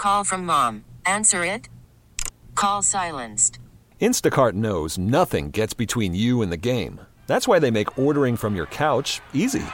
Call from mom. Answer it. Call silenced. Instacart knows nothing gets between you and the game. That's why they make ordering from your couch easy.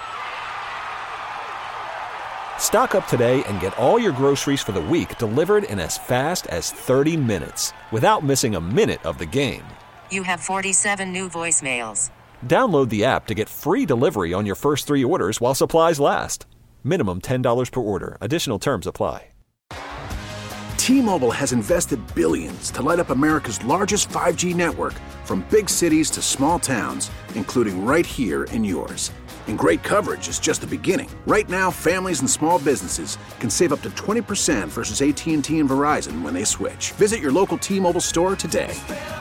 Stock up today and get all your groceries for the week delivered in as fast as 30 minutes without missing a minute of the game. You have 47 new voicemails. Download the app to get free delivery on your first 3 orders while supplies last. Minimum $10 per order. Additional terms apply. T-Mobile has invested billions to light up America's largest 5G network, from big cities to small towns, including right here in yours. And great coverage is just the beginning. Right now, families and small businesses can save up to 20% versus AT&T and Verizon when they switch. Visit your local T-Mobile store today.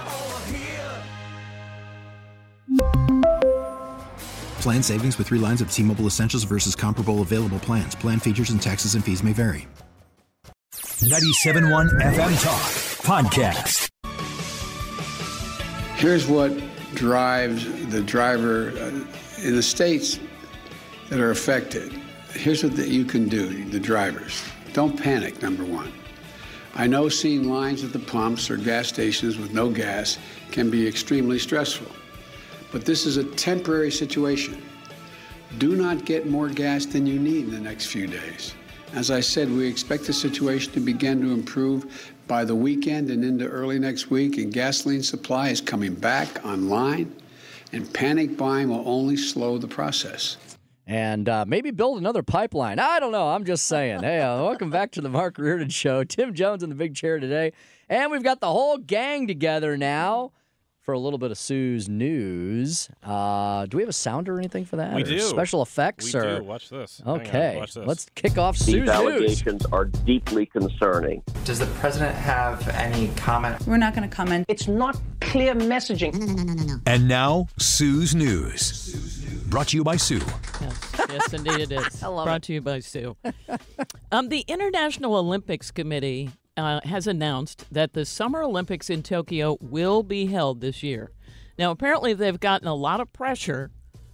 Plan savings with 3 lines of T-Mobile Essentials versus comparable available plans. Plan features and taxes and fees may vary. 97.1 FM Talk Podcast. Here's what drives the driver in the states that are affected. Here's what you can do, the drivers. Don't panic, number one. I know seeing lines at the pumps or gas stations with no gas can be extremely stressful. But this is a temporary situation. Do not get more gas than you need in the next few days. As I said, we expect the situation to begin to improve by the weekend and into early next week, and gasoline supply is coming back online, and panic buying will only slow the process. And maybe build another pipeline. I don't know. I'm just saying. Hey, welcome back to the Mark Reardon Show. Tim Jones in the big chair today. And we've got the whole gang together now for a little bit of Sue's News. Do we have a sound or anything for that? We or do. Special effects? We or... do. Watch this. Okay. Watch this. Let's kick off Sue's These News. allegations are deeply concerning. Does the president have any comment? We're not going to comment. It's not clear messaging. No. And now, Sue's News. Brought to you by Sue. Yes, indeed it is. Brought to you by Sue. The International Olympics Committee has announced that the Summer Olympics in Tokyo will be held this year. Now, apparently they've gotten a lot of pressure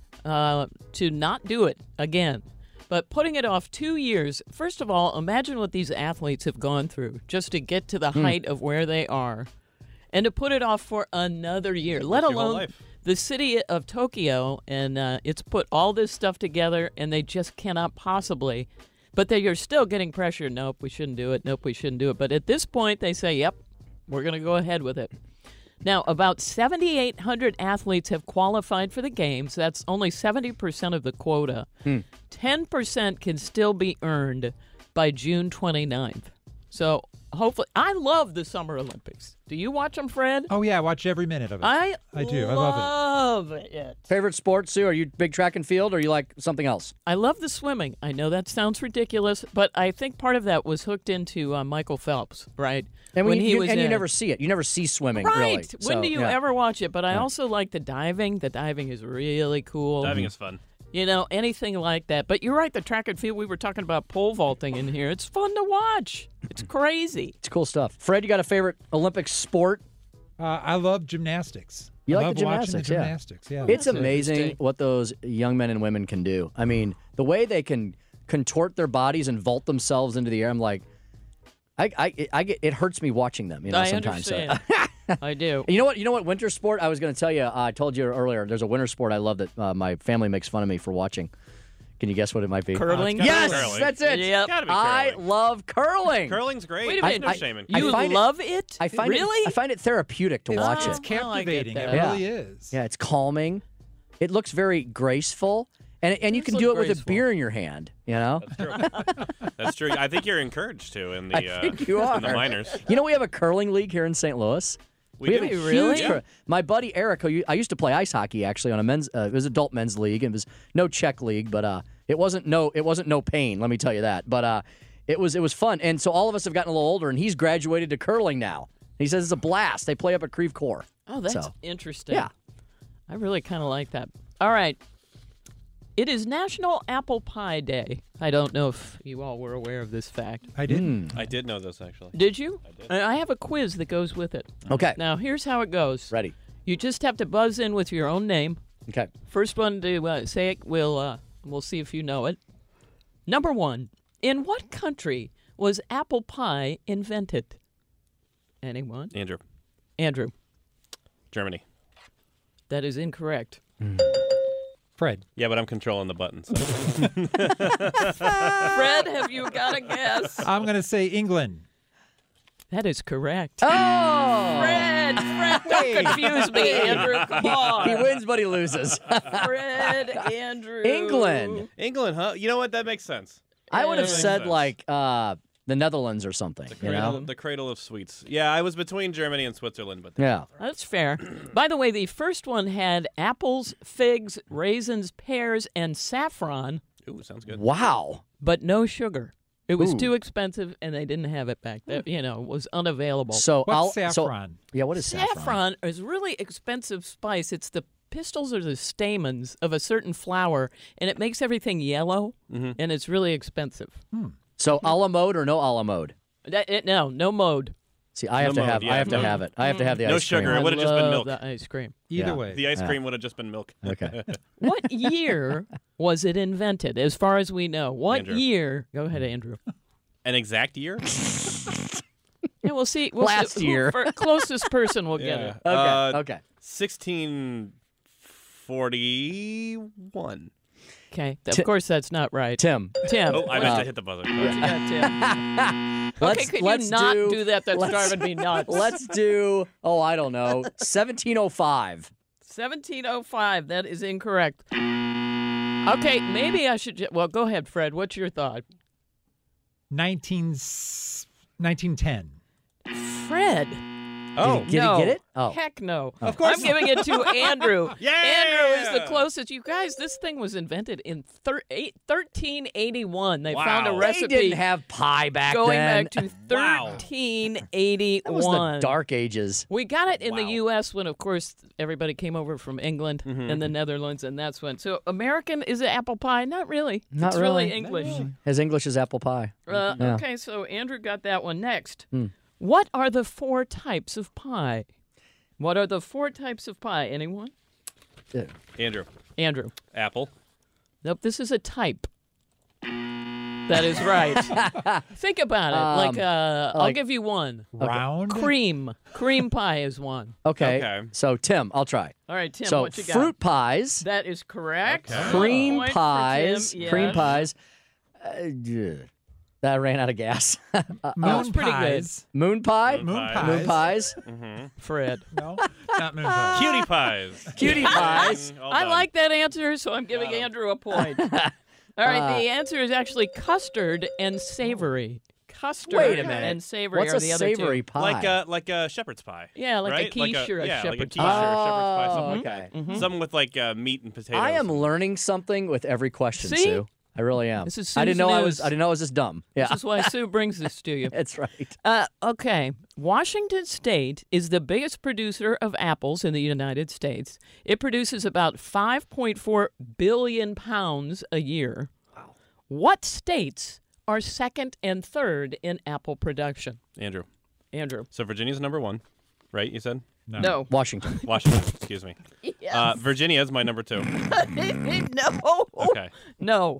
to not do it again. But putting it off 2 years, first of all, imagine what these athletes have gone through just to get to the height of where they are. And to put it off for another year, let alone the city of Tokyo, and it's put all this stuff together, and they just cannot possibly. But you're still getting pressure. Nope, we shouldn't do it. Nope, we shouldn't do it. But at this point, they say, yep, we're going to go ahead with it. Now, about 7,800 athletes have qualified for the games. That's only 70% of the quota. 10% can still be earned by June 29th. So hopefully, I love the Summer Olympics. Do you watch them, Fred? Oh, yeah, I watch every minute of it. I do. I love it. Favorite sport, Sue? Are you big track and field, or you like something else? I love the swimming. I know that sounds ridiculous, but I think part of that was hooked into Michael Phelps, right? And you never see it. You never see swimming, really. Right. When do you ever watch it? But I also like the diving. The diving is really cool. Diving is fun. You know, anything like that. But you're right, the track and field, we were talking about pole vaulting in here. It's fun to watch. It's crazy. It's cool stuff. Fred, you got a favorite Olympic sport? I love gymnastics. You I like love the gymnastics, watching the gymnastics. Yeah. It's amazing what those young men and women can do. I mean, the way they can contort their bodies and vault themselves into the air, I'm like, it hurts me watching them, sometimes. Understand. I do. You know what winter sport I was going to tell you? I told you earlier, there's a winter sport I love that my family makes fun of me for watching. Can you guess what it might be? Curling? Yes, curling. that's it. Yep. I love curling. Curling's great. Wait a minute. No shaming. You love it? I find really? I find it therapeutic to watch It's it. captivating. It Yeah. really is. Yeah, it's calming. It looks very graceful. And you can do it with a beer in your hand, That's true. That's true. I think you're encouraged to in the I think you are. in the minors. You know, we have a curling league here in St. Louis. We have do? a huge Really? My buddy Eric, I used to play ice hockey actually on a men's. It was adult men's league. It was no Czech league, but it wasn't no pain. Let me tell you that. But it was fun. And so all of us have gotten a little older, and he's graduated to curling now. He says it's a blast. They play up at Creve Coeur. Oh, that's interesting. Yeah, I really kind of like that. All right. It is National Apple Pie Day. I don't know if you all were aware of this fact. I didn't. I did know this, actually. Did you? I did. I have a quiz that goes with it. Okay. Now, here's how it goes. Ready. You just have to buzz in with your own name. Okay. First one to say it, we'll see if you know it. Number one, in what country was apple pie invented? Anyone? Andrew. Germany. That is incorrect. Fred. Yeah, but I'm controlling the buttons. So. Fred, have you got a guess? I'm going to say England. That is correct. Oh! Fred, don't confuse me, Andrew. Come on. He wins, but he loses. Fred, Andrew. England, huh? You know what? That makes sense. I would have Makes said sense. like the Netherlands or something. The cradle of sweets. Yeah, I was between Germany and Switzerland, but Yeah. That's fair. By the way, the first one had apples, figs, raisins, pears, and saffron. Ooh, sounds good. Wow. But no sugar. It was Ooh. too expensive, and they didn't have it back then. You know, it was unavailable. So What's I'll saffron? So, yeah, what is saffron? Saffron is really expensive spice. It's the pistils or the stamens of a certain flower, and it makes everything yellow, and it's really expensive. So a la mode or no a la mode? No mode. See, I have to have. I have to have it. I have to have the No ice cream. sugar. It would have just been milk. The ice cream. Either Yeah. way. The ice cream would have just been milk. Okay. What year was it invented, as far as we know? What Andrew. year? Go ahead, Andrew. An exact year? Yeah, we'll see. Last year. Closest person will get it. Okay. 1641. Okay. Of course, that's not right. Tim. Oh, I meant to hit the buzzer. What you got, Tim? Okay, could you not do that? That's driving me nuts. Let's do, I don't know, 1705. 1705. That is incorrect. Okay, maybe I should. Well, go ahead, Fred. What's your thought? 1910. Fred. Oh. Did he get it? Oh. Heck no. Of course I'm giving it to Andrew. Yeah! Andrew is the closest. You guys, this thing was invented in 1381. They found a Wow. recipe. They didn't have pie back going then. back to Wow. 1381. That was the dark ages. We got it in the Wow. U.S. when, of course, everybody came over from England and the Netherlands, and that's when. So, American, is it apple pie? Not really. Not it's really. English. As English as apple pie. Yeah. Okay, so Andrew got that one next. What are the 4 types of pie? What are the 4 types of pie? Anyone? Andrew. Apple. Nope, this is a type. That is right. Think about it. I'll give you one. Round. Cream pie is one. Okay. So, Tim, I'll try. All right, Tim, So, what you got? fruit pies, That is correct. Okay. cream Point for pies, Tim, cream yes. pies. That ran out of gas. That's pretty pies. Moon pie? Moon Pies. pies. Moon pies. Fred. No, not moon pies. Cutie pies. Cutie pies. All I done. like that answer, so I'm giving Andrew a point. All right, the answer is actually custard and savory. Custard Wait a minute. and savory What's are a the other savory two. pie? Like a shepherd's pie. Yeah, like a right? quiche or a yeah, shepherd's like a quiche pie. or a shepherd's pie. Oh, Something, okay. something with like meat and potatoes. I am learning something with every question, See? Sue. I really am. This is I didn't Sue's know I news. was this dumb. Yeah. This is why Sue brings this to you. That's right. Okay. Washington State is the biggest producer of apples in the United States. It produces about 5.4 billion pounds a year. Wow. What states are second and third in apple production? Andrew. So Virginia's number 1, right? You said? No. Washington. Excuse me. Yes. Virginia is my number 2. No. Okay. No.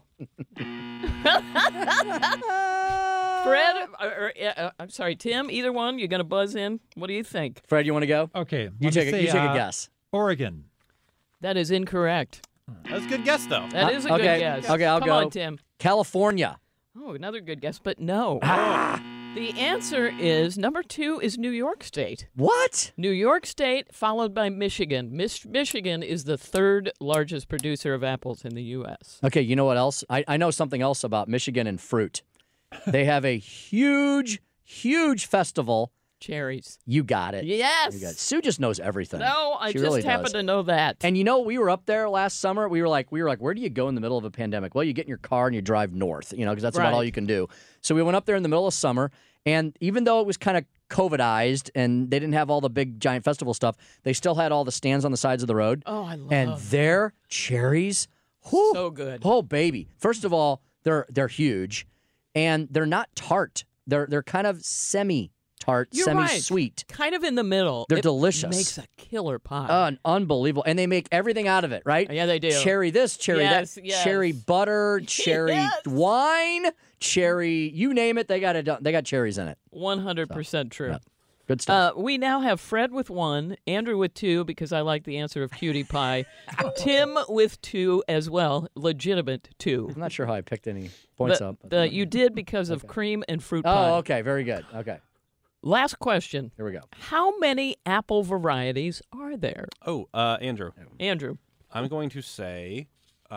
Fred, I'm sorry, Tim, either one, you're going to buzz in? What do you think? Fred, you want to go? Okay. You take a guess. Oregon. That is incorrect. That's a good guess, though. That is a good guess. Okay, I'll Come go. on, Tim. California. Oh, another good guess, but no. The answer is number 2 is New York State. What? New York State, followed by Michigan. Michigan is the 3rd largest producer of apples in the U.S. Okay, you know what else? I know something else about Michigan and fruit. They have a huge, huge festival. Cherries. You got it. Yes. You got it. Sue just knows everything. No, I She just really happen does. to know that. And you know, we were up there last summer. We were like, where do you go in the middle of a pandemic? Well, you get in your car and you drive north, because that's about Right. all you can do. So we went up there in the middle of summer, and even though it was kind of COVIDized and they didn't have all the big giant festival stuff, they still had all the stands on the sides of the road. Oh, I love And their cherries, whew, So good. Oh, baby! First of all, they're huge, and they're not tart. They're kind of semi-tart. semi-tart, You're semi-sweet. Right. Kind of in the middle. They're it delicious. Makes a killer pie. Unbelievable. And they make everything out of it, right? Yeah, they do. Cherry this, cherry that, cherry butter, cherry wine, cherry, you name it, they got it done. They got cherries in it. 100% true. Yeah. Good stuff. We now have Fred with 1, Andrew with 2, because I like the answer of cutie pie, Tim with 2 as well, legitimate 2. I'm not sure how I picked any points up. You did because of cream and fruit pie. Oh, okay. Very good. Okay. Last question. Here we go. How many apple varieties are there? Oh, Andrew. Andrew. I'm going to say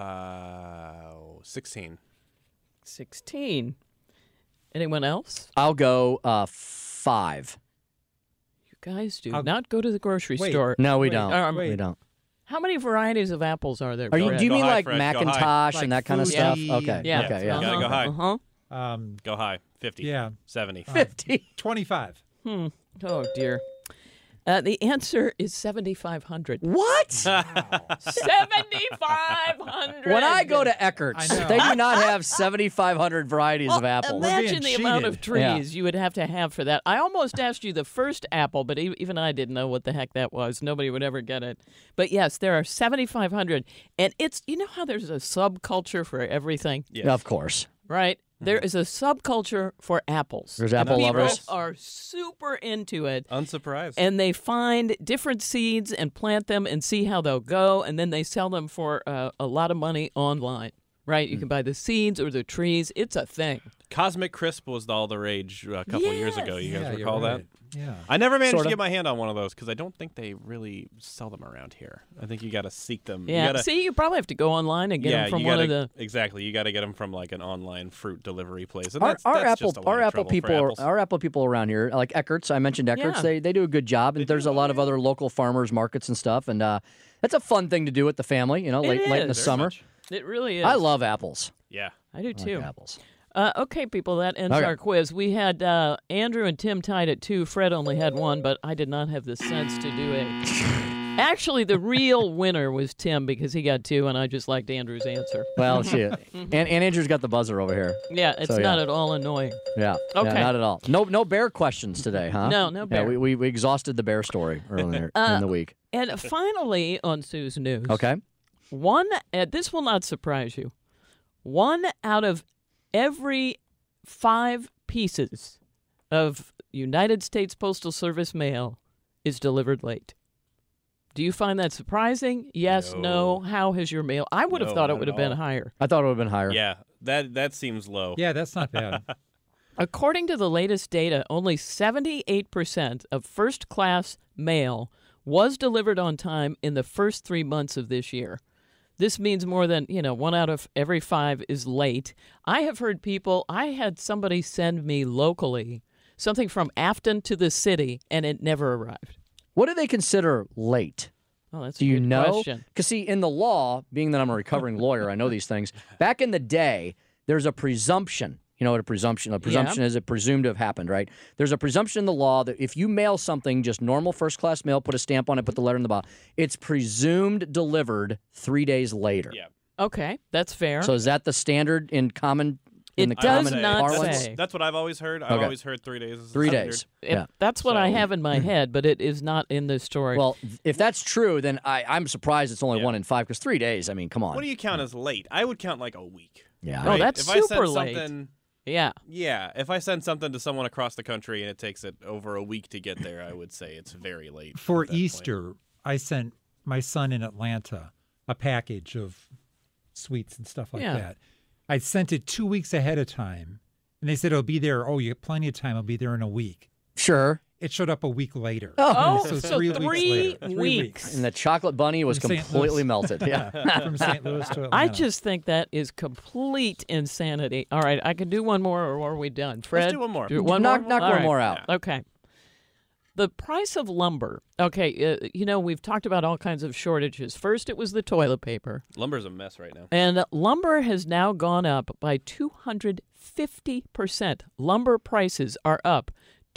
16. 16. Anyone else? I'll go 5. Guys do not go to the grocery store. No, we don't. We don't. How many varieties of apples are there? Do you mean high, like Fred. Macintosh and that kind of stuff? Okay. Yeah. Okay. You Yeah. gotta go high. Uh-huh. Go high. 50. Yeah. 70. 50. 25. Oh, dear. The answer is 7,500. What? 7,500. When I go to Eckert's, they do not have 7,500 varieties of apples. Imagine the amount of trees you would have to have for that. I almost asked you the first apple, but even I didn't know what the heck that was. Nobody would ever get it. But yes, there are 7,500. And it's, you know how there's a subculture for everything? Yeah, of course. Right? There is a subculture for apples. There's apple lovers. People are super into it. Unsurprised. And they find different seeds and plant them and see how they'll go, and then they sell them for a lot of money online. Right? You can buy the seeds or the trees. It's a thing. Cosmic Crisp was all the rage a couple years ago. You guys recall that? Yeah. I never managed to get my hand on one of those because I don't think they really sell them around here. I think you got to seek them. Yeah. See, you probably have to go online and get them from one of the. Exactly. You got to get them from like an online fruit delivery place. And Our apple people around here, like Eckert's, I mentioned Eckert's, they do a good job, and there's a lot of other local farmers markets and stuff, and that's a fun thing to do with the family. You know, late in the summer. It really is. I love apples. Yeah, I do too. Like apples. Okay, people, that ends our quiz. We had Andrew and Tim tied at 2. Fred only had 1, but I did not have the sense to do it. Actually, the real winner was Tim because he got 2, and I just liked Andrew's answer. Well, and Andrew's got the buzzer over here. Yeah, it's not at all annoying. Yeah, okay, not at all. No bear questions today, huh? No bear. Yeah, we exhausted the bear story earlier in the week. And finally, on Sue's News. Okay. This will not surprise you. 1 out of every 5 pieces of United States Postal Service mail is delivered late. Do you find that surprising? Yes, no. How has your mail? I would have thought it would have been higher. I thought it would have been higher. Yeah, that seems low. Yeah, that's not bad. According to the latest data, only 78% of first-class mail was delivered on time in the first 3 months of this year. This means more than, 1 out of every 5 is late. I have heard I had somebody send me locally something from Afton to the city, and it never arrived. What do they consider late? Oh, that's do a you good know? question. Because, see, in the law, being that I'm a recovering lawyer, I know these things. Back in the day, there's a presumption. You know what a presumption is? It presumed to have happened, right? There's a presumption in the law that if you mail something, just normal first-class mail, put a stamp on it, put the letter in the bottom, it's presumed delivered 3 days later. Yeah. Okay, that's fair. So is that the standard in common? It does not say. That's what I've always heard. I've always heard 3 days. Is 3 days. Yeah. That's what I have in my head, but it is not in this story. Well, if that's true, then I'm surprised it's only 1 in 5, because 3 days, I mean, come on. What do you count as late? I would count like a week. Yeah. Right? Oh, that's if super I send late. Something, yeah. Yeah. If I send something to someone across the country and it takes it over a week to get there, I would say it's very late. For Easter, I sent my son in Atlanta a package of sweets and stuff like that. I sent it 2 weeks ahead of time, and they said it'll be there. Oh, you have plenty of time. It'll be there in a week. Sure. It showed up a week later. So 3 weeks later. 3 weeks. And the chocolate bunny was From St. completely Louis. melted. Yeah. From St. Louis to Atlanta. I just think that is complete insanity. All right, I can do one more, or are we done? Fred? Let's do one more. Knock one more out. Yeah. Okay. The price of lumber. Okay, we've talked about all kinds of shortages. First, it was the toilet paper. Lumber's a mess right now. And lumber has now gone up by 250%. Lumber prices are up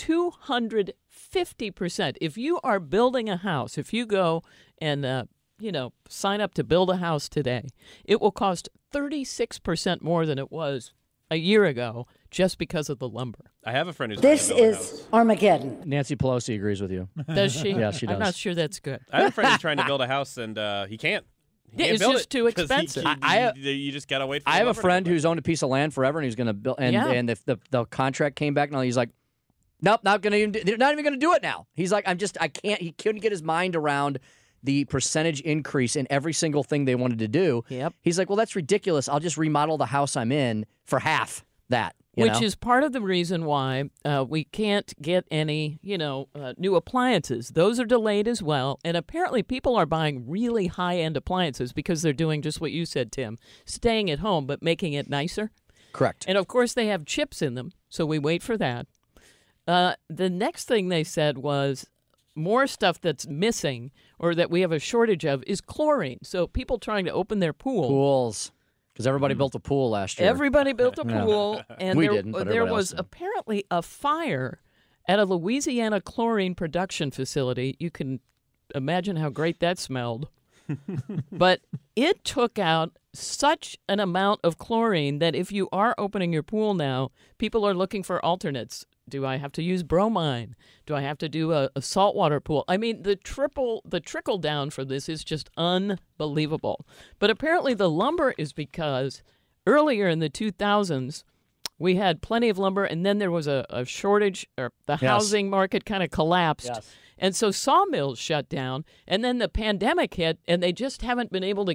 250%. If you are building a house, if you go and sign up to build a house today, it will cost 36% more than it was a year ago just because of the lumber. I have a friend who's This trying to build a is house. Armageddon. Nancy Pelosi agrees with you. Does she? Yeah, she does. I'm not sure that's good. I have a friend who's trying to build a house, and he can't. He Yeah, can't it's build just it too 'cause expensive. You just gotta wait for I the have a lumber to friend come who's owned a piece of land forever, and he's going to build. And Yeah. and if the contract came back, now he's like, nope, not going to. They're not even going to do it now. He's like, I can't. He couldn't get his mind around the percentage increase in every single thing they wanted to do. Yep. He's like, well, that's ridiculous. I'll just remodel the house I'm in for half that. Which is part of the reason why we can't get any, new appliances. Those are delayed as well. And apparently people are buying really high-end appliances because they're doing just what you said, Tim, staying at home but making it nicer. Correct. And, of course, they have chips in them, so we wait for that. The next thing they said was more stuff that's missing or that we have a shortage of is chlorine. So people trying to open their Pools. Because everybody built a pool last year. Everybody built a pool, and We there, didn't, but there everybody else was did. apparently a fire at a Louisiana chlorine production facility. You can imagine how great that smelled. But it took out such an amount of chlorine that if you are opening your pool now, people are looking for alternates. Do I have to use bromine? Do I have to do a saltwater pool? I mean, the trickle down for this is just unbelievable. But apparently the lumber is because earlier in the 2000s, we had plenty of lumber, and then there was a shortage, or the housing market kind of collapsed. Yes. And so sawmills shut down, and then the pandemic hit, and they just haven't been able to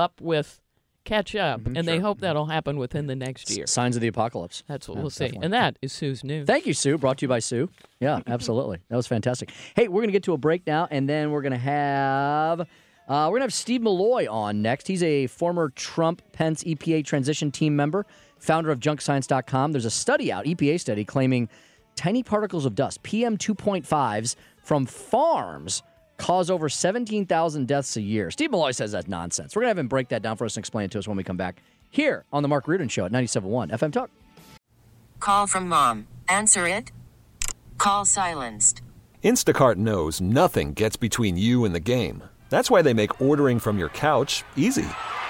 catch up, and they hope that'll happen within the next year. Signs of the apocalypse. That's what we'll see. definitely. And that is Sue's News. Thank you, Sue. Brought to you by Sue. Yeah, absolutely. That was fantastic. Hey, we're going to get to a break now, and then we're going to have Steve Malloy on next. He's a former Trump-Pence EPA transition team member, founder of JunkScience.com. There's a study out, EPA study, claiming tiny particles of dust, PM 2.5s, from farms cause over 17,000 deaths a year. Steve Malloy says that's nonsense. We're going to have him break that down for us and explain it to us when we come back here on the Mark Reardon Show at 97.1 FM Talk. Call from mom. Answer it. Call silenced. Instacart knows nothing gets between you and the game. That's why they make ordering from your couch easy.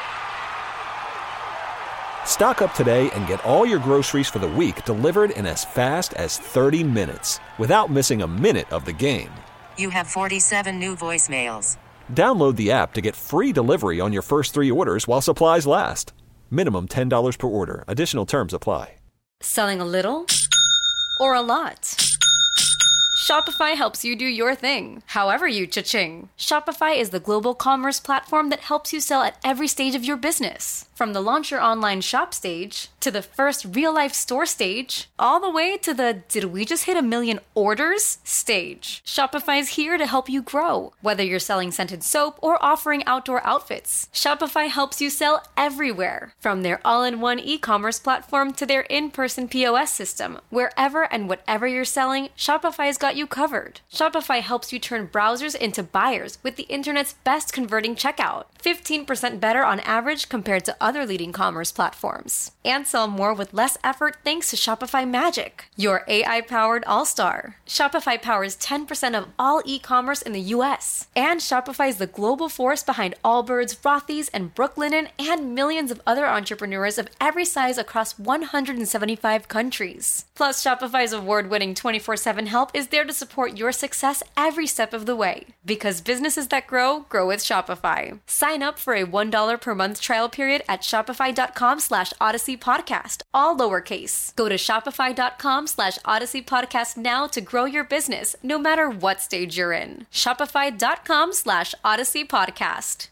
Stock up today and get all your groceries for the week delivered in as fast as 30 minutes without missing a minute of the game. You have 47 new voicemails. Download the app to get free delivery on your first 3 orders while supplies last. Minimum $10 per order. Additional terms apply. Selling a little or a lot? Shopify helps you do your thing, however you cha-ching. Shopify is the global commerce platform that helps you sell at every stage of your business. From the launch your online shop stage, to the first real-life store stage, all the way to the did we just hit 1 million orders stage. Shopify is here to help you grow. Whether you're selling scented soap or offering outdoor outfits, Shopify helps you sell everywhere. From their all-in-one e-commerce platform to their in-person POS system. Wherever and whatever you're selling, Shopify's got you covered. Shopify helps you turn browsers into buyers with the internet's best converting checkout. 15% better on average compared to other leading commerce platforms. And sell more with less effort thanks to Shopify Magic, your AI-powered all-star. Shopify powers 10% of all e-commerce in the U.S. And Shopify is the global force behind Allbirds, Rothy's, and Brooklinen, and millions of other entrepreneurs of every size across 175 countries. Plus, Shopify's award-winning 24/7 help is there to support your success every step of the way. Because businesses that grow, grow with Shopify. Sign up for a $1 per month trial period at shopify.com/Odyssey Podcast, all lowercase. Go to shopify.com/Odyssey Podcast now to grow your business, no matter what stage you're in. Shopify.com/Odyssey Podcast.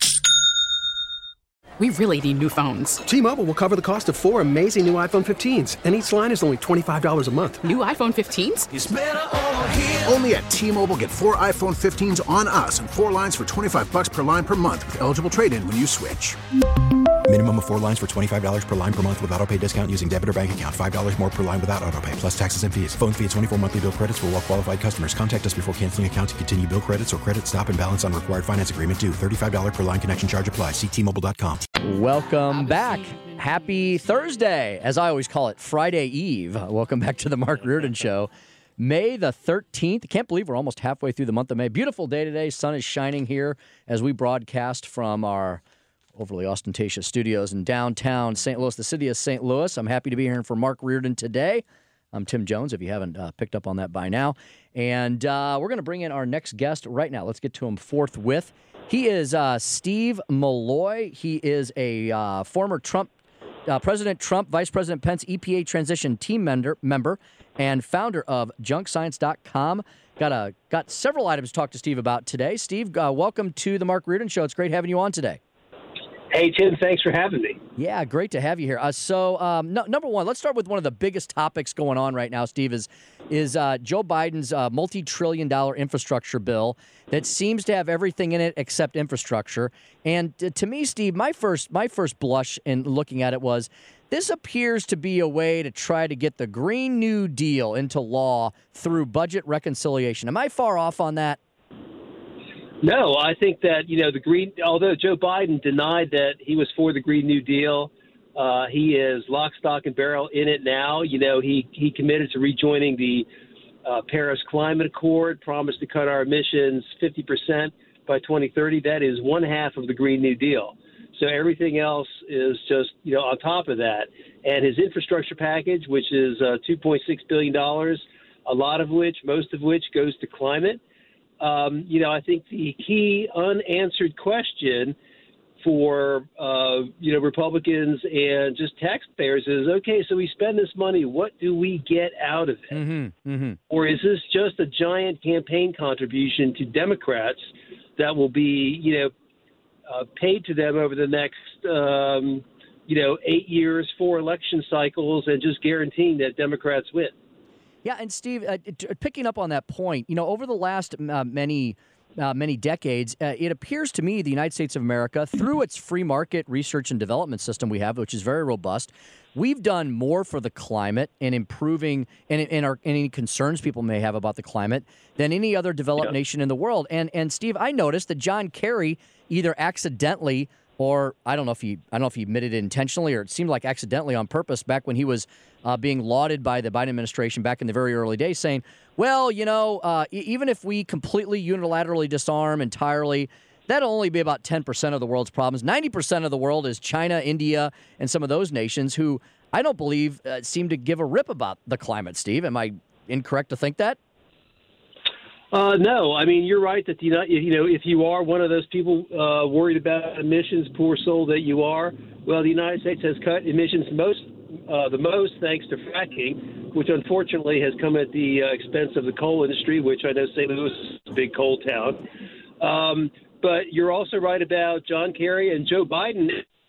We really need new phones. T-Mobile will cover the cost of 4 amazing new iPhone 15s, and each line is only $25 a month. New iPhone 15s? It's better over here. Only at T-Mobile, get 4 iPhone 15s on us and 4 lines for $25 per line per month with eligible trade-in when you switch. Minimum of 4 lines for $25 per line per month with autopay discount using debit or bank account. $5 more per line without autopay, plus taxes and fees. Phone fee at 24 monthly bill credits for well-qualified customers. Contact us before canceling account to continue bill credits or credit stop and balance on required finance agreement due. $35 per line connection charge applies. See T-Mobile.com. Welcome back. Happy Thursday, as I always call it, Friday Eve. Welcome back to the Mark Reardon Show. May the 13th. Can't believe we're almost halfway through the month of May. Beautiful day today. Sun is shining here as we broadcast from our overly ostentatious studios in downtown St. Louis, the city of St. Louis. I'm happy to be here for Mark Reardon today. I'm Tim Jones, if you haven't picked up on that by now. And we're going to bring in our next guest right now. Let's get to him forthwith. He is Steve Milloy. He is a former President Trump, Vice President Pence EPA transition team member and founder of junkscience.com. Got several items to talk to Steve about today. Steve, welcome to the Mark Reardon Show. It's great having you on today. Hey, Tim, thanks for having me. Yeah, great to have you here. Number one, let's start with one of the biggest topics going on right now, Steve, is Joe Biden's multi-trillion-dollar infrastructure bill that seems to have everything in it except infrastructure. And to me, Steve, my first blush in looking at it was, this appears to be a way to try to get the Green New Deal into law through budget reconciliation. Am I far off on that? No, I think that, although Joe Biden denied that he was for the Green New Deal, he is lock, stock, and barrel in it now. He committed to rejoining the Paris Climate Accord, promised to cut our emissions 50% by 2030. That is one half of the Green New Deal. So everything else is just, on top of that. And his infrastructure package, which is $2.6 billion, most of which goes to climate. I think the key unanswered question for, Republicans and just taxpayers is, okay, so we spend this money, what do we get out of it? Mm-hmm, mm-hmm. Or is this just a giant campaign contribution to Democrats that will be, paid to them over the next, 8 years, 4 election cycles, and just guaranteeing that Democrats win? Yeah, and Steve, picking up on that point, over the last many decades, it appears to me the United States of America, through its free market research and development system we have, which is very robust, we've done more for the climate and improving any concerns people may have about the climate than any other developed nation in the world. And Steve, I noticed that John Kerry either accidentally or I don't know if he admitted it intentionally or it seemed like accidentally on purpose back when he was being lauded by the Biden administration back in the very early days, saying, well, even if we completely unilaterally disarm entirely, that'll only be about 10% of the world's problems. 90% of the world is China, India, and some of those nations who I don't believe seem to give a rip about the climate, Steve. Am I incorrect to think that? No, I mean, you're right that, if you are one of those people worried about emissions, poor soul that you are, well, the United States has cut emissions the most thanks to fracking, which unfortunately has come at the expense of the coal industry, which I know St. Louis is a big coal town. But you're also right about John Kerry and Joe Biden.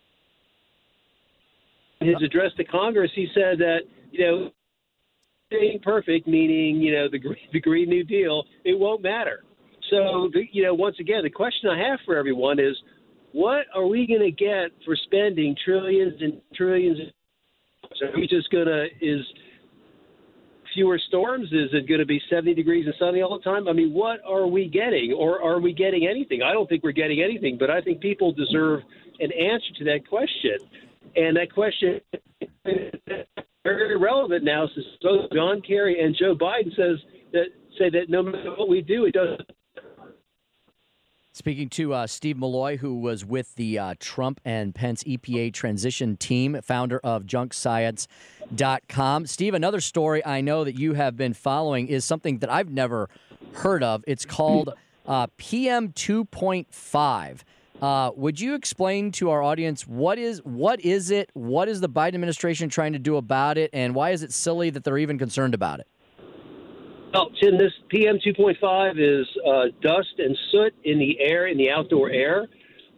In his address to Congress, he said that, being perfect, meaning, the Green New Deal, it won't matter. So, once again, the question I have for everyone is, what are we going to get for spending trillions and trillions? Are we just is fewer storms? Is it going to be 70 degrees and sunny all the time? I mean, what are we getting? Or are we getting anything? I don't think we're getting anything, but I think people deserve an answer to that question. And that question very relevant now, since both John Kerry and Joe Biden say that no matter what we do, it doesn't. Speaking to Steve Milloy, who was with the Trump and Pence EPA transition team, founder of junkscience.com. Steve, another story I know that you have been following is something that I've never heard of. It's called PM 2.5. Would you explain to our audience what is it? What is the Biden administration trying to do about it, and why is it silly that they're even concerned about it? Well, Tim, this PM 2.5 is dust and soot in the air, in the outdoor air.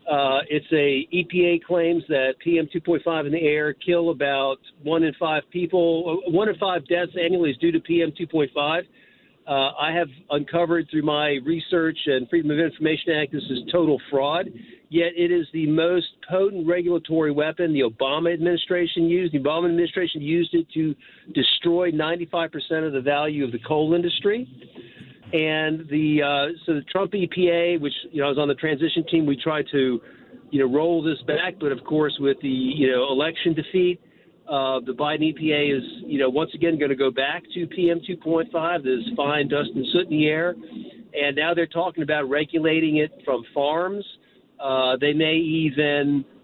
EPA claims that PM 2.5 in the air kill about 1 in 5 people. 1 in 5 deaths annually is due to PM 2.5. I have uncovered through my research and Freedom of Information Act this is total fraud, yet it is the most potent regulatory weapon the Obama administration used. The Obama administration used it to destroy 95% of the value of the coal industry. And so the Trump EPA, which I was on the transition team, we tried to roll this back, but of course with the election defeat, the Biden EPA is, once again going to go back to PM 2.5. There's fine dust and soot in the air. And now they're talking about regulating it from farms. They may even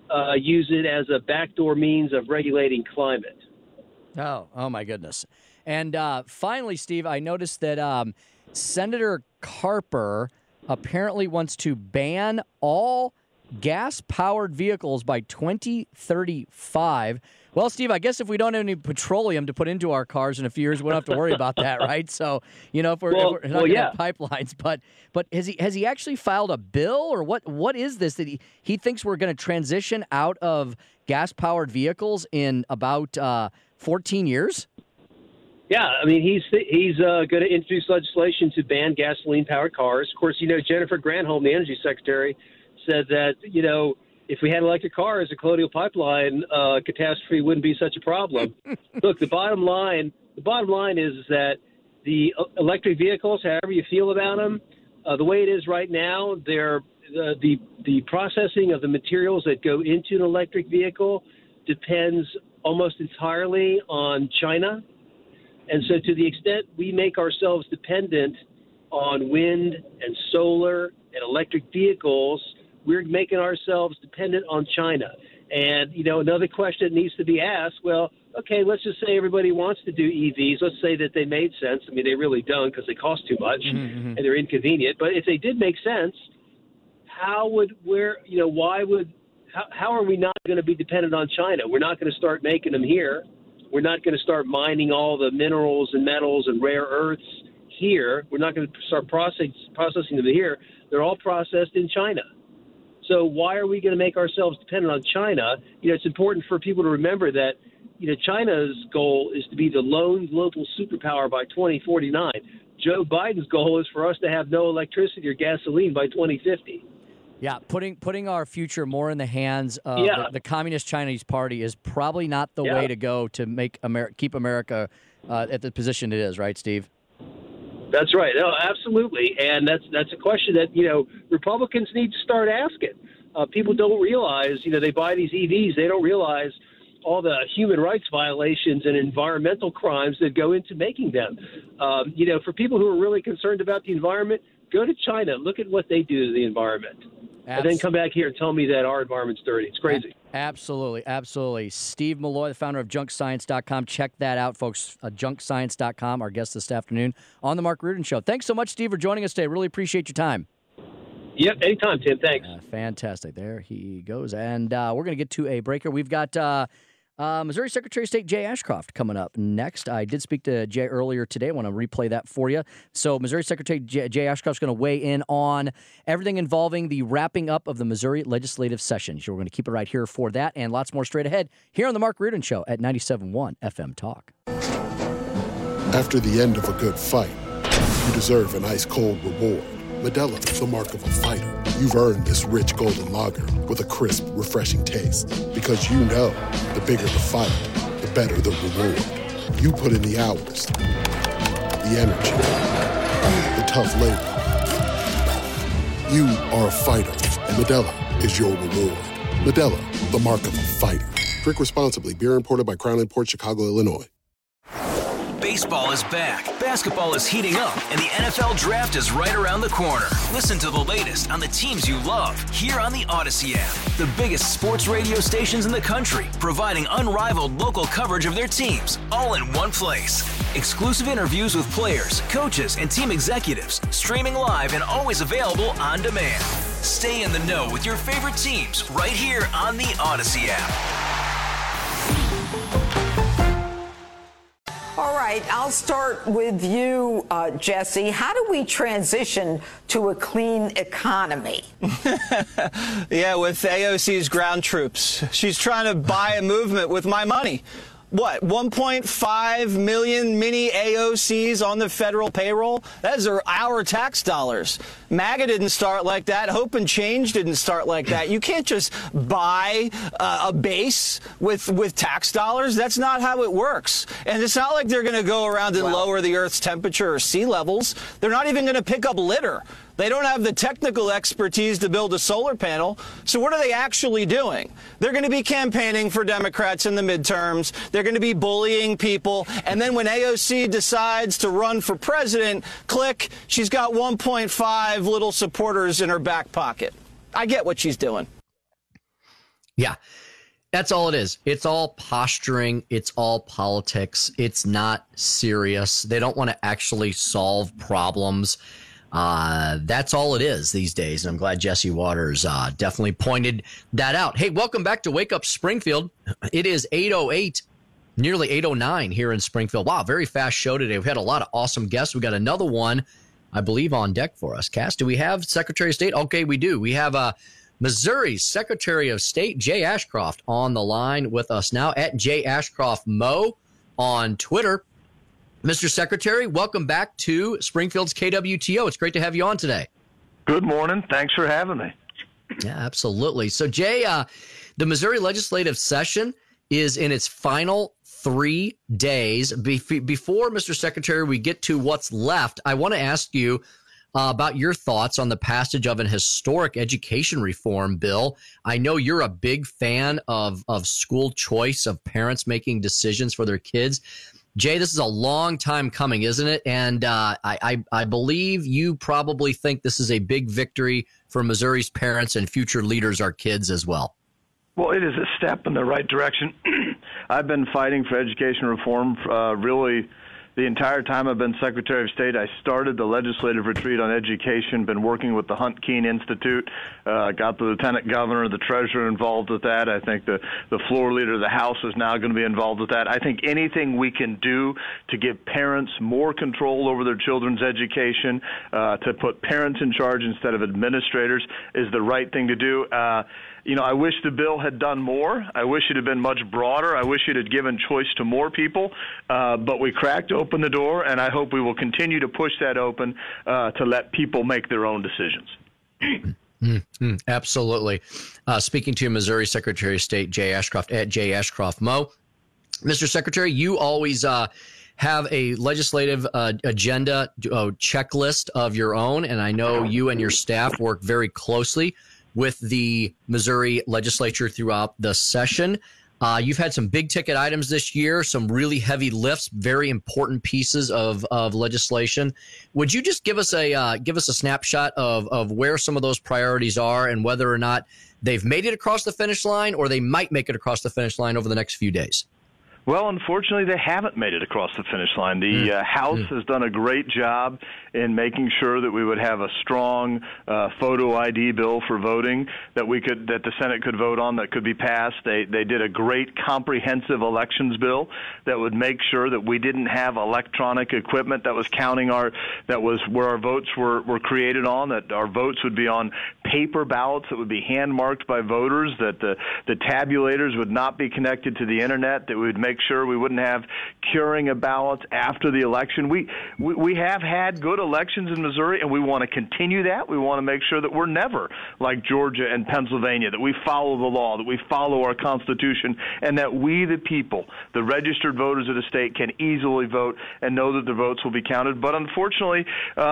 use it as a backdoor means of regulating climate. Oh my goodness. And finally, Steve, I noticed that Senator Carper apparently wants to ban all gas-powered vehicles by 2035. Well, Steve, I guess if we don't have any petroleum to put into our cars in a few years, we don't have to worry about that, right? So, if we're not going to have pipelines, but has he actually filed a bill, or what is this that he thinks we're going to transition out of gas-powered vehicles in about 14 years? Yeah, I mean, he's going to introduce legislation to ban gasoline-powered cars. Of course, Jennifer Granholm, the Energy Secretary, said that, if we had electric cars, a Colonial Pipeline catastrophe wouldn't be such a problem. Look, the bottom line is that the electric vehicles, however you feel about them, the way it is right now, they're the processing of the materials that go into an electric vehicle depends almost entirely on China. And so to the extent we make ourselves dependent on wind and solar and electric vehicles, we're making ourselves dependent on China. And, another question that needs to be asked, well, okay, let's just say everybody wants to do EVs. Let's say that they made sense. I mean, they really don't because they cost too much and they're inconvenient. But if they did make sense, how are we not going to be dependent on China? We're not going to start making them here. We're not going to start mining all the minerals and metals and rare earths here. We're not going to start processing them here. They're all processed in China. So why are we going to make ourselves dependent on China? It's important for people to remember that, China's goal is to be the lone global superpower by 2049. Joe Biden's goal is for us to have no electricity or gasoline by 2050. Yeah, putting our future more in the hands of the Communist Chinese Party is probably not the way to go to keep America at the position it is, right, Steve? That's right. No, absolutely. And that's a question that, Republicans need to start asking. People don't realize, they buy these EVs. They don't realize all the human rights violations and environmental crimes that go into making them. For people who are really concerned about the environment, go to China. Look at what they do to the environment. And then come back here and tell me that our environment's dirty. It's crazy. Absolutely, absolutely. Steve Milloy, the founder of JunkScience.com. Check that out, folks. JunkScience.com, our guest this afternoon on The Mark Rudan Show. Thanks so much, Steve, for joining us today. Really appreciate your time. Yep, anytime, Tim. Thanks. Fantastic. There he goes. And we're going to get to a breaker. We've got Missouri Secretary of State Jay Ashcroft coming up next. I did speak to Jay earlier today. I want to replay that for you. So Missouri Secretary Jay Ashcroft is going to weigh in on everything involving the wrapping up of the Missouri legislative session. So we're going to keep it right here for that and lots more straight ahead here on The Mark Rudan Show at 97.1 FM Talk. After the end of a good fight, you deserve an ice-cold reward. Modelo, the mark of a fighter. You've earned this rich golden lager with a crisp, refreshing taste. Because you know, the bigger the fight, the better the reward. You put in the hours, the energy, the tough labor. You are a fighter, and Modelo is your reward. Modelo, the mark of a fighter. Drink responsibly. Beer imported by Crown Imports, Chicago, Illinois. Baseball is back, basketball is heating up, and the NFL Draft is right around the corner. Listen to the latest on the teams you love here on the Odyssey app. The biggest sports radio stations in the country, providing unrivaled local coverage of their teams, all in one place. Exclusive interviews with players, coaches, and team executives, streaming live and always available on demand. Stay in the know with your favorite teams right here on the Odyssey app. All right, I'll start with you, Jesse. How do we transition to a clean economy? Yeah, with AOC's ground troops. She's trying to buy a movement with my money. What, 1.5 million mini AOCs on the federal payroll? Those are our tax dollars. MAGA didn't start like that. Hope and Change didn't start like that. You can't just buy a base with tax dollars. That's not how it works. And it's not like they're going to go around and lower the Earth's temperature or sea levels. They're not even going to pick up litter. They don't have the technical expertise to build a solar panel. So what are they actually doing? They're going to be campaigning for Democrats in the midterms. They're going to be bullying people. And then when AOC decides to run for president, click, she's got 1.5 little supporters in her back pocket. I get what she's doing. Yeah. That's all it is. It's all posturing. It's all politics. It's not serious. They don't want to actually solve problems. That's all it is these days. And I'm glad Jesse Waters definitely pointed that out. Hey, welcome back to Wake Up Springfield. It is 8:08, nearly 8:09 here in Springfield. Wow, very fast show today. We've had a lot of awesome guests. We got another one, I believe, on deck for us. Cass, do we have Secretary of State? Okay, we do. We have Missouri's Secretary of State, Jay Ashcroft, on the line with us now at Jay Ashcroft Mo on Twitter. Mr. Secretary, welcome back to Springfield's KWTO. It's great to have you on today. Good morning. Thanks for having me. Yeah, absolutely. So, Jay, the Missouri legislative session is in its final 3 days. Before, Mr. Secretary, we get to what's left, I want to ask you about your thoughts on the passage of an historic education reform bill. I know you're a big fan of school choice, of parents making decisions for their kids. Jay, this is a long time coming, isn't it? And I believe you probably think this is a big victory for Missouri's parents and future leaders, our kids as well. Well, it is a step in the right direction. I've been fighting for education reform really the entire time I've been Secretary of State. I started the legislative retreat on education, been working with the Hunt Keene Institute, got the Lieutenant Governor, the Treasurer involved with that. I think the floor leader of the House is now going to be involved with that. I think anything we can do to give parents more control over their children's education, to put parents in charge instead of administrators, is the right thing to do. I wish the bill had done more. I wish it had been much broader. I wish it had given choice to more people. But we cracked open the door, and I hope we will continue to push that open to let people make their own decisions. Absolutely. Speaking to Missouri Secretary of State Jay Ashcroft at Jay Ashcroft Mo. Mr. Secretary, you always have a legislative agenda checklist of your own, and I know you and your staff work very closely with the Missouri legislature throughout the session. You've had some big ticket items this year, some really heavy lifts, very important pieces of legislation. Would you just give us a snapshot of where some of those priorities are and whether or not they've made it across the finish line or they might make it across the finish line over the next few days? Well, unfortunately, they haven't made it across the finish line. The House has done a great job in making sure that we would have a strong photo ID bill for voting that the Senate could vote on, that could be passed. They did a great comprehensive elections bill that would make sure that we didn't have electronic equipment that was counting where our votes were created on, that our votes would be on paper ballots that would be hand marked by voters, that the tabulators would not be connected to the internet, that we would make sure we wouldn't have curing of ballots after the election. We have had good elections in Missouri, and we want to continue that. We want to make sure that we're never like Georgia and Pennsylvania, that we follow the law, that we follow our Constitution, and that we, the people, the registered voters of the state, can easily vote and know that the votes will be counted. But unfortunately,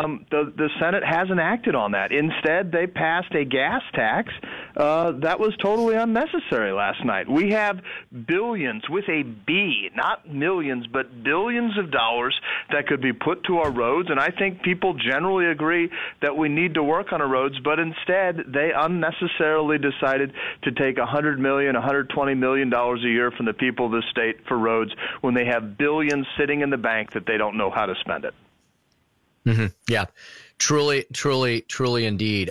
the Senate hasn't acted on that. Instead, they passed a gas tax that was totally unnecessary last night. We have billions, with a B, not millions, but billions of dollars that could be put to our roads, and I think people generally agree that we need to work on our roads, but instead they unnecessarily decided to take $100 million, $120 million a year from the people of the state for roads when they have billions sitting in the bank that they don't know how to spend it. Mm-hmm. Yeah, truly indeed.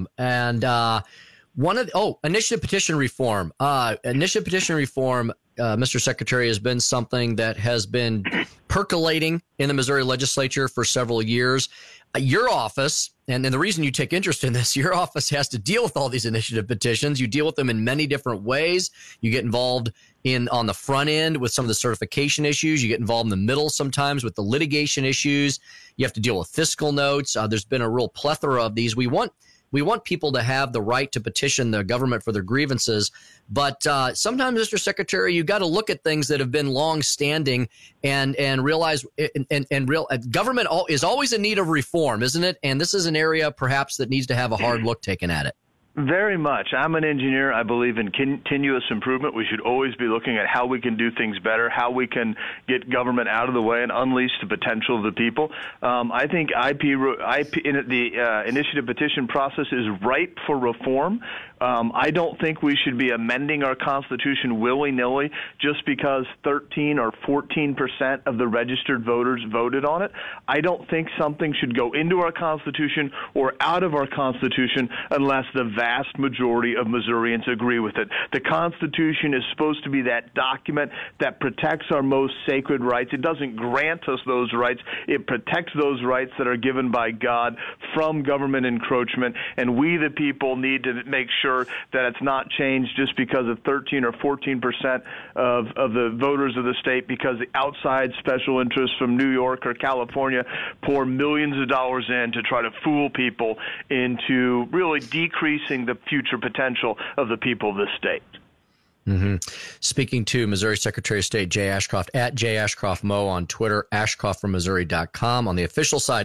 Initiative petition reform. Initiative petition reform, Mr. Secretary, has been something that has been percolating in the Missouri legislature for several years. Your office, and the reason you take interest in this, your office has to deal with all these initiative petitions. You deal with them in many different ways. You get involved on the front end with some of the certification issues. You get involved in the middle sometimes with the litigation issues. You have to deal with fiscal notes. There's been a real plethora of these. We want people to have the right to petition the government for their grievances. But sometimes, Mr. Secretary, you got to look at things that have been long-standing and realize government is always in need of reform, isn't it? And this is an area perhaps that needs to have a hard look taken at it. Very much. I'm an engineer. I believe in continuous improvement. We should always be looking at how we can do things better, how we can get government out of the way and unleash the potential of the people. I think the initiative petition process is ripe for reform. I don't think we should be amending our Constitution willy-nilly just because 13 or 14% of the registered voters voted on it. I don't think something should go into our Constitution or out of our Constitution unless the vast majority of Missourians agree with it. The Constitution is supposed to be that document that protects our most sacred rights. It doesn't grant us those rights. It protects those rights that are given by God from government encroachment, and we, the people, need to make sure that it's not changed just because of 13 or 14% of the voters of the state, because the outside special interests from New York or California pour millions of dollars in to try to fool people into really decreasing the future potential of the people of this state. Mm-hmm. Speaking to Missouri Secretary of State Jay Ashcroft at @JayAshcroftMo on Twitter, AshcroftFromMissouri.com, on the official site,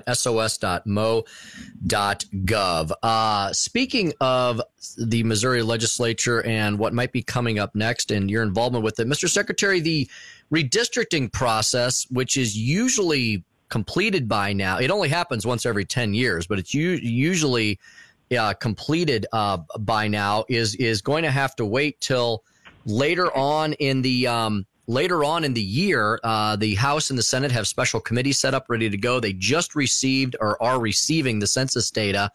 sos.mo.gov. Speaking of the Missouri legislature and what might be coming up next and your involvement with it, Mr. Secretary, the redistricting process, which is usually completed by now, it only happens once every 10 years, but it's usually completed by now, is going to have to wait till later on in the year. The House and the Senate have special committees set up, ready to go. They just received or are receiving the census data.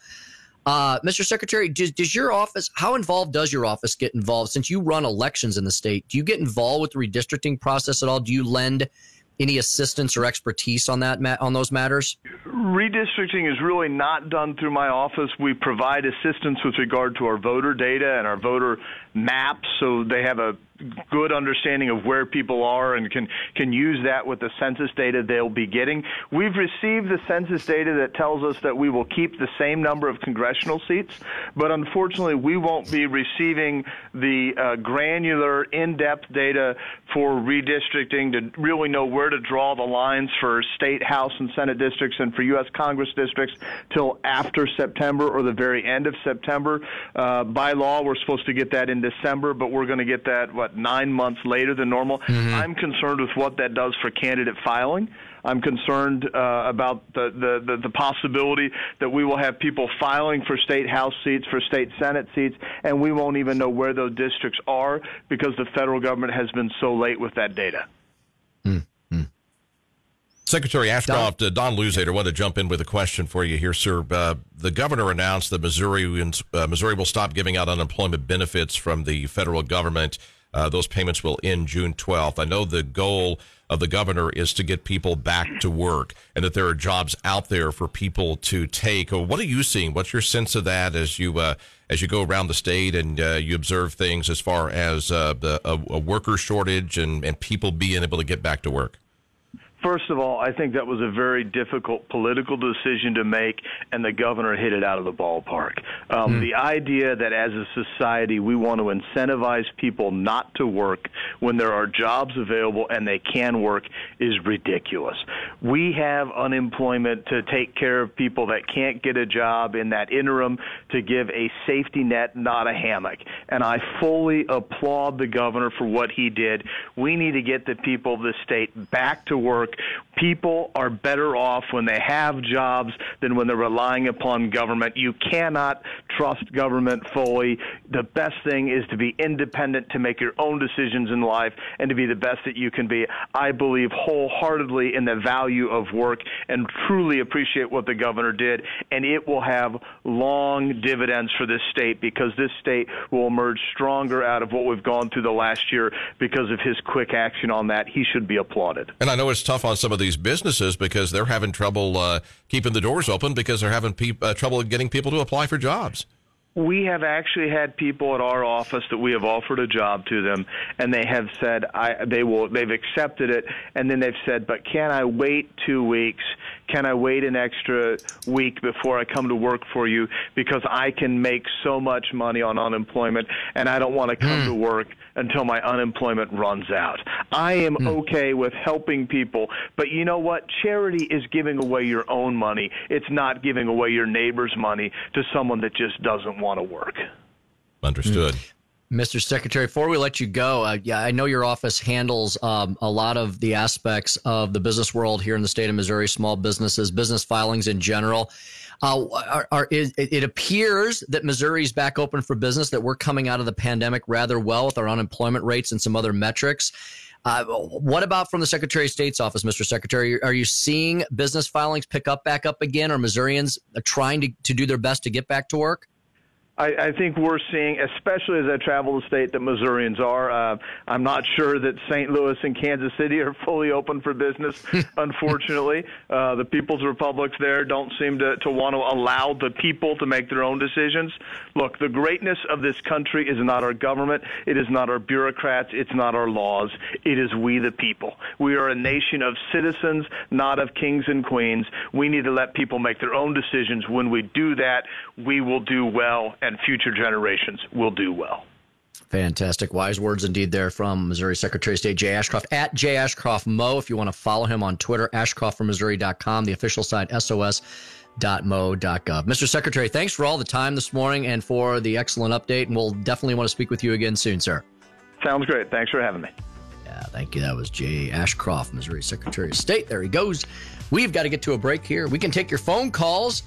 Mr. Secretary, does your office, how involved does your office get involved? Since you run elections in the state, do you get involved with the redistricting process at all? Do you lend any assistance or expertise on those matters? Redistricting is really not done through my office. We provide assistance with regard to our voter data and our voter maps, so they have a good understanding of where people are and can use that with the census data they'll be getting. We've received the census data that tells us that we will keep the same number of congressional seats, but unfortunately we won't be receiving the granular, in-depth data for redistricting to really know where to draw the lines for state, House, and Senate districts and for U.S. Congress districts till after September or the very end of September. By law, we're supposed to get that in December, but we're going to get that, 9 months later than normal. Mm-hmm. I'm concerned with what that does for candidate filing. I'm concerned about the possibility that we will have people filing for state House seats, for state Senate seats, and we won't even know where those districts are because the federal government has been so late with that data. Mm-hmm. Secretary Ashcroft, Don Luzader wanted to jump in with a question for you here, sir. The governor announced that Missouri will stop giving out unemployment benefits from the federal government. Those payments will end June 12th. I know the goal of the governor is to get people back to work and that there are jobs out there for people to take. What are you seeing? What's your sense of that as you go around the state and you observe things as far as a worker shortage and people being able to get back to work? First of all, I think that was a very difficult political decision to make, and the governor hit it out of the ballpark. The idea that as a society we want to incentivize people not to work when there are jobs available and they can work is ridiculous. We have unemployment to take care of people that can't get a job in that interim, to give a safety net, not a hammock. And I fully applaud the governor for what he did. We need to get the people of the state back to work. People are better off when they have jobs than when they're relying upon government. You cannot trust government fully. The best thing is to be independent, to make your own decisions in life, and to be the best that you can be. I believe wholeheartedly in the value of work and truly appreciate what the governor did, and it will have long dividends for this state because this state will emerge stronger out of what we've gone through the last year because of his quick action on that. He should be applauded. And I know it's tough on some of these businesses because they're having trouble keeping the doors open because they're having trouble getting people to apply for jobs. We have actually had people at our office that we have offered a job to them, and they have said they've accepted it, and then they've said, but can I wait 2 weeks? Can I wait an extra week before I come to work for you because I can make so much money on unemployment, and I don't want to come to work until my unemployment runs out. I am okay with helping people, but you know what? Charity is giving away your own money. It's not giving away your neighbor's money to someone that just doesn't want to work. Understood. Mr. Secretary, before we let you go, I know your office handles a lot of the aspects of the business world here in the state of Missouri, small businesses, business filings in general. It appears that Missouri's back open for business, that we're coming out of the pandemic rather well with our unemployment rates and some other metrics. What about from the Secretary of State's office, Mr. Secretary? Are you seeing business filings pick up back up again? Are Missourians trying to do their best to get back to work? I think we're seeing, especially as I travel the state, that Missourians are. I'm not sure that St. Louis and Kansas City are fully open for business, unfortunately. The People's Republics there don't seem to want to allow the people to make their own decisions. Look, the greatness of this country is not our government. It is not our bureaucrats. It's not our laws. It is we the people. We are a nation of citizens, not of kings and queens. We need to let people make their own decisions. When we do that, we will do well, and future generations will do well. Fantastic. Wise words indeed there from Missouri Secretary of State Jay Ashcroft, at Jay Ashcroft Mo. If you want to follow him on Twitter, ashcroftformissouri.com, the official site, sos.mo.gov. Mr. Secretary, thanks for all the time this morning and for the excellent update, and we'll definitely want to speak with you again soon, sir. Sounds great. Thanks for having me. Yeah, thank you. That was Jay Ashcroft, Missouri Secretary of State. There he goes. We've got to get to a break here. We can take your phone calls.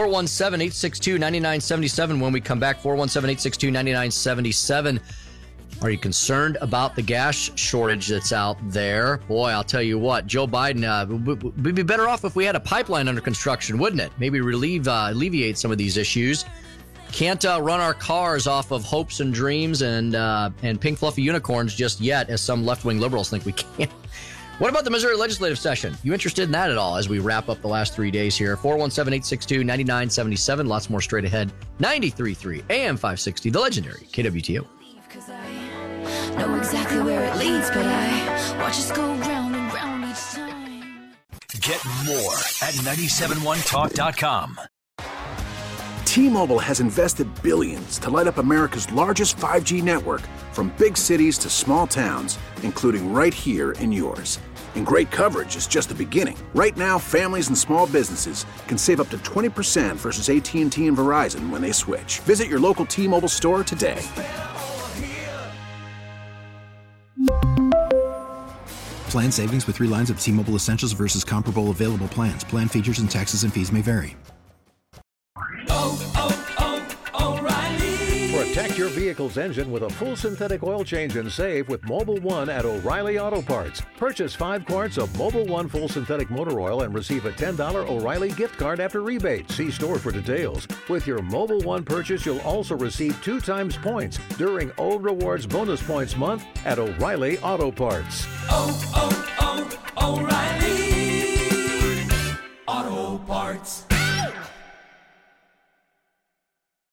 417-862-9977 when we come back. 417-862-9977. Are you concerned about the gas shortage that's out there? Boy, I'll tell you what, Joe Biden, we'd be better off if we had a pipeline under construction, wouldn't it? Maybe alleviate some of these issues. Can't run our cars off of hopes and dreams and pink fluffy unicorns just yet, as some left-wing liberals think we can. What about the Missouri legislative session? You interested in that at all as we wrap up the last 3 days here? 417-862-9977. Lots more straight ahead. 93.3 AM 560, the legendary KWTO. Know exactly where it leads, but I watch us go round and round each time. Get more at 971talk.com. T-Mobile has invested billions to light up America's largest 5G network, from big cities to small towns, including right here in yours. And great coverage is just the beginning. Right now, families and small businesses can save up to 20% versus AT&T and Verizon when they switch. Visit your local T-Mobile store today. Plan savings with 3 lines of T-Mobile Essentials versus comparable available plans. Plan features and taxes and fees may vary. Protect your vehicle's engine with a full synthetic oil change and save with Mobil 1 at O'Reilly Auto Parts. Purchase 5 quarts of Mobil 1 full synthetic motor oil and receive a $10 O'Reilly gift card after rebate. See store for details. With your Mobil 1 purchase, you'll also receive 2 times points during O Rewards Bonus Points Month at O'Reilly Auto Parts. O'Reilly Auto Parts.